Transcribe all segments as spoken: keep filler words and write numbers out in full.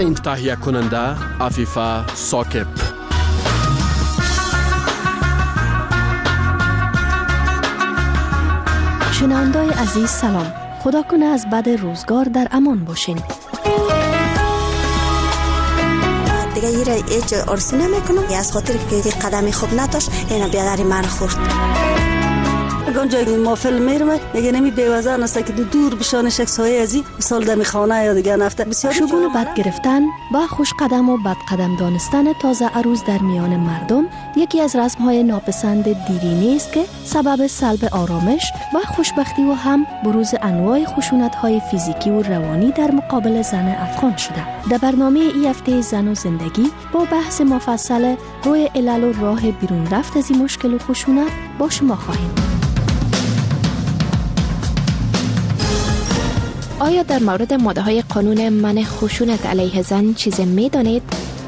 این تهیه کننده عفیفه ساکب. شنونده‌های عزیز سلام. خدا کنه از بد روزگار در امان باشین. دیگه ایره هیچ ارسی نمیکنم. از خاطر که قدمی خوب نداشت اینا بیادری من خورد. اونجا ما فیلم میرم میگه نمی بیوزن است که دور بشان شخصای ازی مثال دمی خانه یا دیگه نفته بسیار شگون بد گرفتن با خوش قدم و بد قدم دانستن تازه عروس در میان مردم یکی از رسم‌های ناپسند دیرینه است که سبب سلب آرامش و خوشبختی و هم بروز انواع خشونت‌های فیزیکی و روانی در مقابل زن افغان شده. در برنامه این هفته زن و زندگی با بحث مفصل روی علل و راه بیرون رفت از این مشکل و خشونت با شما خواهیم. آیا در مورد ماده‌های قانون منع خشونت علیه زن چیزی می‌دانید؟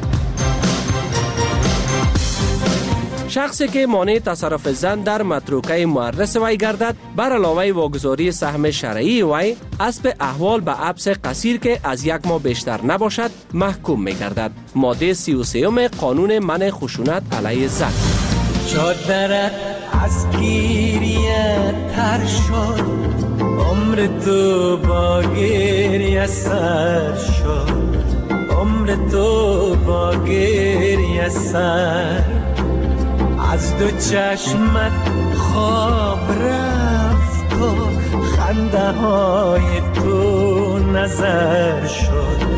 شخصی که مانع تصرف زن در متروکه مورث وی گردد بر علاوه واگذاری سهم شرعی وی اسب احوال به حبس قصیر که از یک ماه بیشتر نباشد محکوم می‌گردد. ماده سی و سه قانون منع خشونت علیه زن. چادرت از گیریه تر شد، عمر تو با گریه سر شد، عمر تو با گریه سر، از دو چشمت خواب رفت و خنده های تو نظر شد.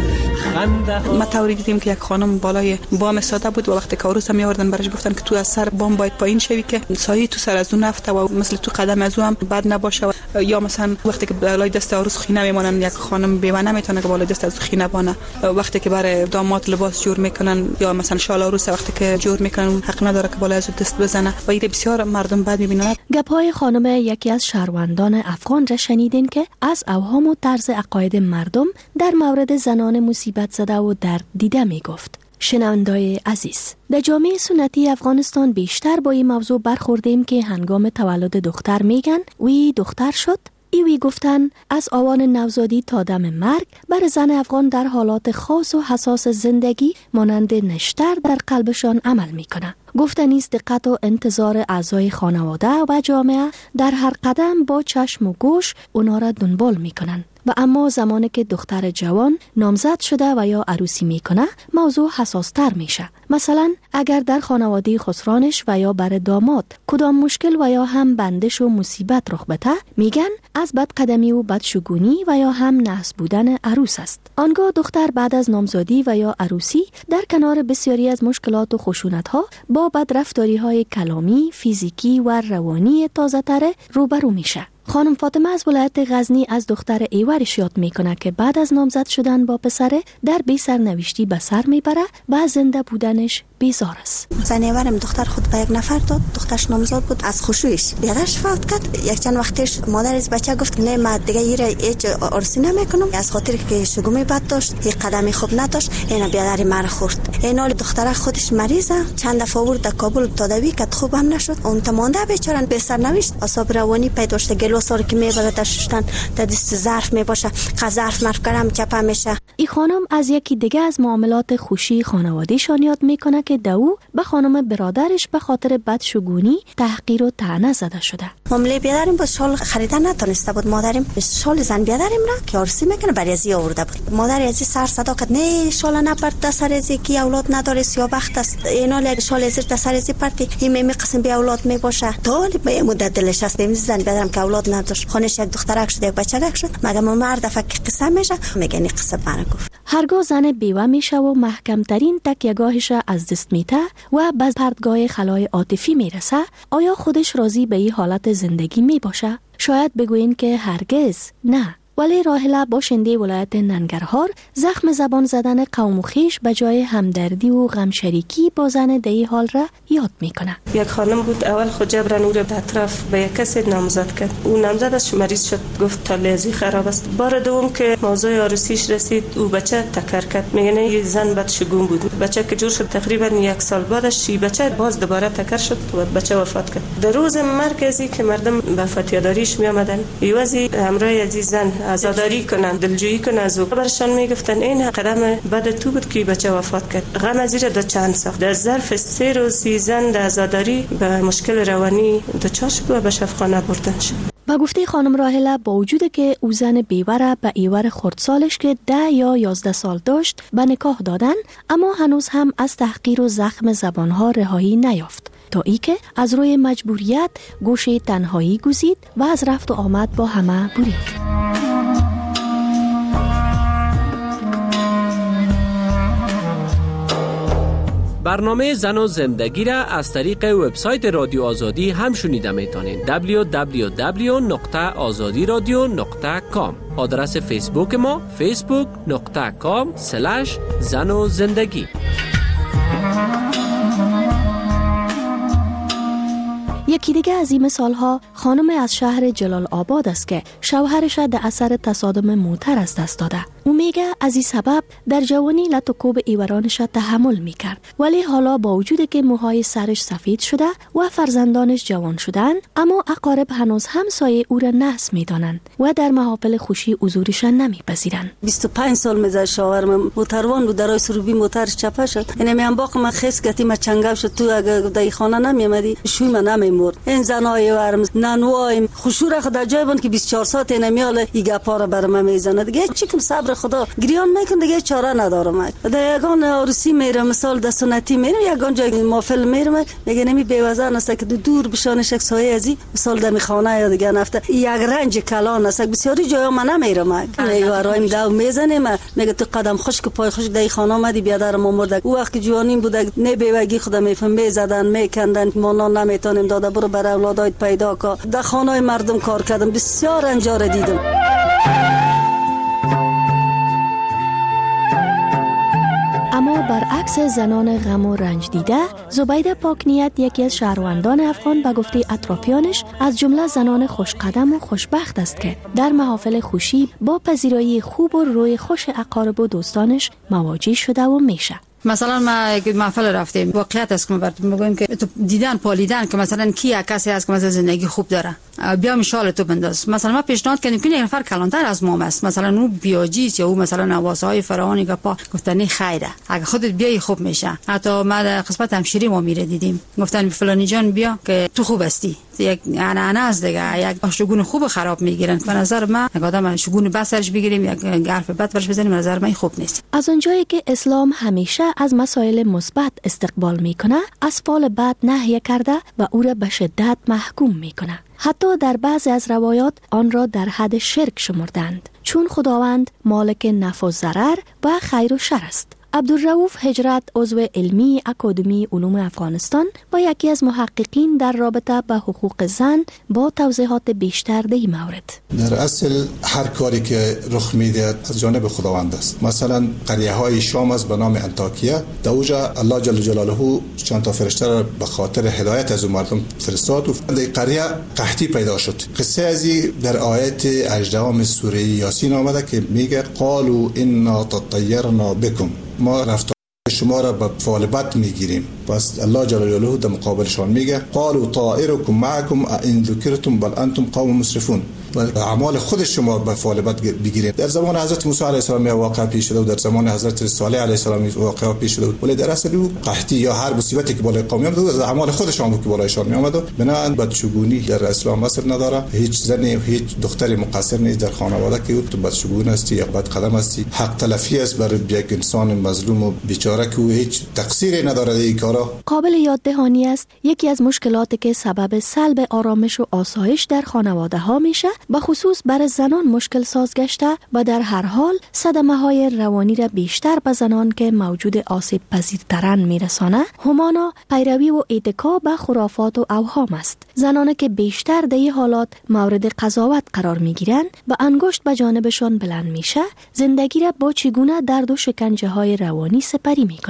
ما توری دیدیم که یک خانم بالای بام ساده بود و وقتی که عروس می آوردن برش گفتن که تو از سر بام باید پایین شوی که سایه تو سر از اون نفته و مثل تو قدم از اون هم بد نباشه. یا مثلا وقتی که بالای دست عروس خینه میمونن، یک خانم بیوه نمیتونه که بالای دست از خینه بانه. وقتی که برای داماد لباس جور میکنن یا مثلا شال عروس وقتی که جور میکنن حق نداره که بالای از دست بزنه و این بسیار مردم بد میبینن. گپ‌های خانم یکی از شهروندان افغان را شنیدین که از اوهام و طرز عقاید مردم در مورد زنان مصیبت زده و درد دیده می گفت. شنونده‌های عزیز، در جامعه سنتی افغانستان بیشتر با این موضوع برخوردیم که هنگام تولد دختر میگن وی دختر شد. ایوی گفتن از آوان نوزادی تا دم مرگ بر زن افغان در حالات خاص و حساس زندگی مانند نشتر در قلبشان عمل میکنه. گفتنیست دقت و انتظار اعضای خانواده و جامعه در هر قدم با چشم و گوش اونا را دنبال میکنن. و اما زمانی که دختر جوان نامزد شده و یا عروسی میکنه موضوع حساس تر میشه. مثلا اگر در خانواده خسرانش و یا بر داماد کدام مشکل و یا هم بندش و مصیبت رخ بده میگن از بدقدمی و بدشگونی و یا هم نحس بودن عروس است. آنگاه دختر بعد از نامزادی و یا عروسی در کنار بسیاری از مشکلات و خشونت ها با بدرفتاری های کلامی، فیزیکی و روانی تازه تر روبرو میشه. خانم فاطمه از ولایت غزنی از دختر ایورش یاد میکنه که بعد از نامزد شدن با پسره در بی سرنوشتی به سر میبره و زنده بودنش بیزار است. زن ایورم دختر خود به یک نفر داد، دخترش نامزد بود، از خوشویش بیادرش فوت کرد. یک چند وقتش مادر از بچه گفت نه من دیگه ایره هیچ ارسی نمیکنم، از خاطر که شگومی بد داشت، یک قدمی خوب نداشت، اینا بیادری من خورد. اینا دختر خودش مریضه، چند دفعه آورد در کابل تداوی کرد، خوب هم نشد. اون تمانده بیچاره به سرنوشت اعصاب روانی پیدا داشت. گلوسار که میبره داشتن در دست ظرف میباشه، ظرف مرفکرم چپه میشه. این خانم از یکی دیگه از معاملات خوشی خانواده‌شان یاد میکنه که دو به خانم برادرش به خاطر بدشگونی تحقیر و طعنه زده شده. معامله بیادریم با شال خریدن نتونسته بود. مادریم شال زن بیادریم را که عروسی میکنه برای ازی آورده بود. مادر ازی سر صدا کرد نه شال نپرت در سر ازی کی اولاد نداره سیاه بخت است. اینا ل شال ازی در سر ازی پرتی این می قسم بی اولاد میباشه. طالب به مدت دلش است نمیز زن بیادرم که اولاد نداشت. خونش یک دخترک شد یک بچه‌ک شد. مگه مرد فکر قسم میشه میگه این قصه برا گفت. هرگاه زن بیوه میشه و محکم ترین تکیه‌گاهش از دست میته و به پرتگاه خلای عاطفی میرسه، آیا خودش راضی به این حالت زندگی میباشه؟ شاید بگوین که هرگز نه. ولی راحله باشنده ولایت ننگرهار زخم زبان زدن قوم و خویش به جای همدردی و غم شریکی با زن دی حال را یاد میکنه. یک خانم بود اول خود جبران او را به اطراف به یک کسی نامزد کرد. او نامزدش مریض شد، گفت تالیزی خراب است. بار دوم که موضوع عروسیش رسید او بچه تکر کرد. میگه نه زن بدشگون بود. بچه که جور شد تقریبا یک سال بعدش شی بچه باز دوباره تکر شد و بچه وفات کرد. در روز مرکزی که مردم به فتیاداریش می آمدن، ایوازی همراه عزیز زن عزاداری کنن، دلجویی کنن از او. برشان میگفتن این قدم بعد تو بود که بچه وفات کرد. غم از زیر د چند ساخت. در ظرف سه روز زن د عزاداری به مشکل روانی دچار شد و به شفاخانه بردن شد. با گفته خانم راهله با وجود که او زن بیوره به ایور خردسالش که ده یا یازده سال داشت به نکاح دادن، اما هنوز هم از تحقیر و زخم زبانها رهایی نیافت تا ای که از روی مجبوریت گوشه تنهایی گزید و از رفت و آمد با همه برید. برنامه زن و زندگی را از طریق وبسایت رادیو آزادی هم شنیده میتونید. دبلیو دبلیو دبلیو نقطه آزادی رادیو نقطه کام. آدرس فیسبوک ما فیسبوک نقطه کام سلش زن و زندگی. یکی دیگه از این مثالها خانم از شهر جلال آباد است که شوهرش در اثر تصادم موتر از دست داده. او میگه از این سبب در جوانی لط و کوب ایورانش تحمل میکرد، ولی حالا با وجود که موهای سرش سفید شده و فرزندانش جوان شدن، اما اقارب هنوز هم سایه او را نحس میدانند و در محافل خوشی حضورش نمیپذیرند. بیست و پنج سال میزه شوهرم موتروان بود، درای سروبی موترش چپه شد. یعنی میام باق من خیس گتی ما چنگم شد، تو اگه در خانه نمیامدی شوی من نمیمرد. این زنای ورم نانوایم خوشور خدا جای بند که بیست و چهار ساعت نمیاله ایگه پاره برام میزنه. دیگه چیکم صبر خدا گریان میکن، دیگه چاره ندارم. در یگان عروسی میرم، مثال د سنتی میرم، یگان جای محفل میرم، میگه نمی بیوزن است که دور بشانش یک سایه ازی مثال دمی خانه یا دیگه نفته یک رنج کلان است. بسیاری جایا من نمیرم. میورایم داو میزنیم، میگه تو قدم خشک پای خشک در خانه آمدی بیادر ما مرد. او وقت جوانیم بوده نه بیوگی خدا میفهم میزدن میکندن، ما نمیتونیم داده برو برای اولادایت پیدا کا. در خانه مردم کار کردم، بسیار انجار دیدم. اما برعکس زنان غم و رنج دیده، زبیده پاکنیت یکی از شهروندان افغان به گفته اطرافیانش از جمله زنان خوشقدم و خوشبخت است که در محافل خوشی با پذیرایی خوب و روی خوش اقارب و دوستانش مواجه شده و میشه. مثلا ما یک محفل رفتیم، واقعیت است که ما براتون میگم که تو دیدن پالیدن که مثلا کی کسی هست که مثلا زندگی خوب داره، بیا مشال تو بنداز. مثلا ما پیشنهاد کردیم که یک نفر کلانتر از ما است، مثلا او بیاجیست یا او مثلا نواسای فراوانی که پا گفتن خیره، اگه خودت بیای خوب میشه. حتی ما در قسمت همشیری ما میره دیدیم، گفتن فلانی جان بیا که تو خوب هستی. یک انا از دیگه یک شگون خوب خراب میگیرن. به نظر من یک آدم شگون بسرش بگیریم یک حرف بد برش بزنیم، به نظر من خوب نیست. از اونجایی که اسلام همیشه از مسائل مثبت استقبال میکنه، از فعل بد نهی کرده و او را به شدت محکوم میکنه. حتی در بعضی از روایات آن را در حد شرک شمردند، چون خداوند مالک نفع و ضرر و خیر و شر است. عبدالرؤوف هجرت، عضو علمی اکادمی علوم افغانستان و یکی از محققین در رابطه با حقوق زن، با توضیحات بیشتر در این مورد. در اصل هر کاری که رخ میده از جانب خداوند است. مثلا قریه های شام است به نام انطاکیه، در اوجا الله جل جلاله چند تا فرشته را به خاطر هدایت از مردم فرستاد و در قریه قحطی پیدا شد. قصه ازی در آیت هجدهم سوره یاسین آمده که میگه قالوا انا تطیرنا بكم، ما رفتار شما را به فعل بد میگیریم. پس الله جل جلاله در مقابلشان میگه قالوا طائركم معكم ان ذکرتم بل انتم قوم مسرفون، و اعمال خود شما به فعل بد بگیرید. در زمان حضرت موسی علیه السلام واقع پیش شده و در زمان حضرت صالح علیه السلام واقع پیش شده، ولی در اصل او قحطی یا هر مصیبتی که بالای قوم میاد از اعمال خودشان بود که بالایشان میآمد. بنابراین بدشگونی در اسلام اثر نداره. هیچ زنی هیچ دختری مقصر نیست در خانواده که تو بدشگون هستی یا بد قدم هستی. حق تلفی است بر یک انسان مظلوم و بیچاره که هیچ تقصیری نداره در این کارا. قابل یاد دهانی است یکی از مشکلاتی که سبب سلب آرامش و آسایش در خانواده ها میشه، به خصوص برای زنان مشکل ساز گشته و در هر حال صدمه های روانی را بیشتر به زنان که موجود آسیب پذیرترن میرسانه. همانا پیروی و اتکا به خرافات و اوهام است. زنان که بیشتر در این حالات مورد قضاوت قرار میگیرند و انگشت به جانبشان بلند میشه، زندگی را با چگونه درد و شکنجه های روانی سپری میکنند.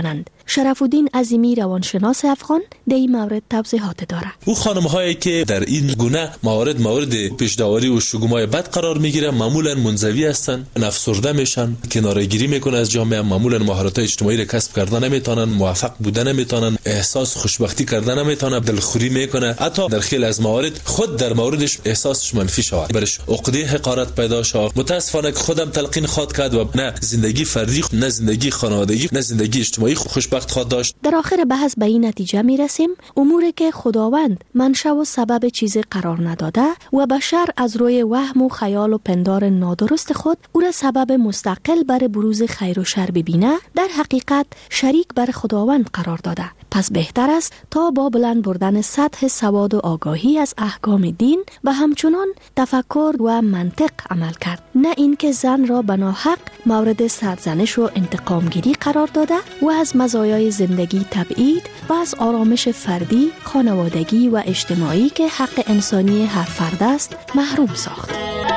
شرف الدین عظیمی روانشناس افغان در این مورد توضیحات داره. او خانم هایی که در این گونه موارد مورد پیشداوری و شگمای بد قرار میگیرن معمولا منزوی هستن، افسرده میشن، کناره‌گیری میکنن از جامعه، معمولا مهارت اجتماعی را کسب کردن نمیتونن، موفق بودن نمیتونن، احساس خوشبختی کردن نمیتونن، دلخوری میکنه، حتی در خیلی از موارد خود در موردش احساسش منفی شود، برش عقده حقارت پیدا شود. متاسفانه که خودم تلقین خواد کرد و نه زندگی فردی، نه زندگی خانوادگی، نه زندگی اجتماعی خوشبخت خواد داشت. در آخر بحث به این نتیجه میرسیم اموری که خداوند منشأ و سبب چیزی قرار نداده و بشر از روی وهم و خیال و پندار نادرست خود او را سبب مستقل بر بروز خیر و شر ببینه، در حقیقت شریک بر خداوند قرار داده. پس بهتر است تا با بلند بردن سطح سواد و آگاهی از احکام دین و همچنان تفکر و منطق عمل کرد، نه اینکه زن را به ناحق مورد سرزنش و انتقامگیری قرار داده و از مزایای زندگی تبعید و از آرامش فردی، خانوادگی و اجتماعی که حق انسانی هر فرد است محروم ساخت.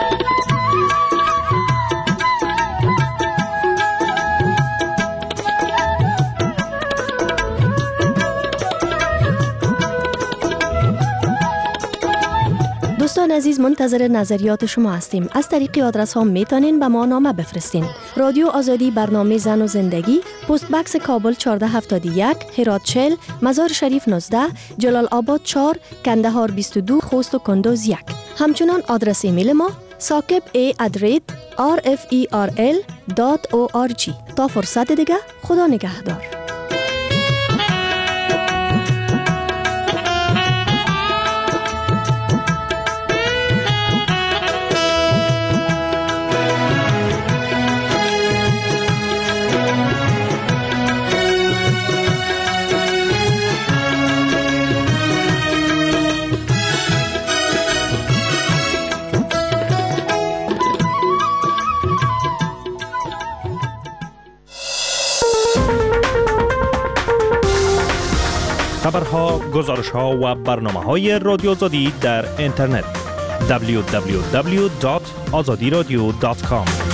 دوستان عزیز، منتظر نظریات شما هستیم. از طریق آدرس ها میتونین به ما نامه بفرستین. رادیو آزادی، برنامه زن و زندگی، پست بکس کابل چهارده هفتاد و یک، هرات چهل، مزار شریف نوزده، جلال آباد چهار، کندهار بیست و دو، خوست و کندوز یک. همچنان آدرس ایمیل ما ساکب ای ادریت آر اف ای آر ال دات او آر جی. تا فرصت دیگه، خدا نگهدار. خبرها، گزارش‌ها و برنامه‌های رادیو آزادی در اینترنت دبلیو دبلیو دبلیو دات آزادی رادیو دات کام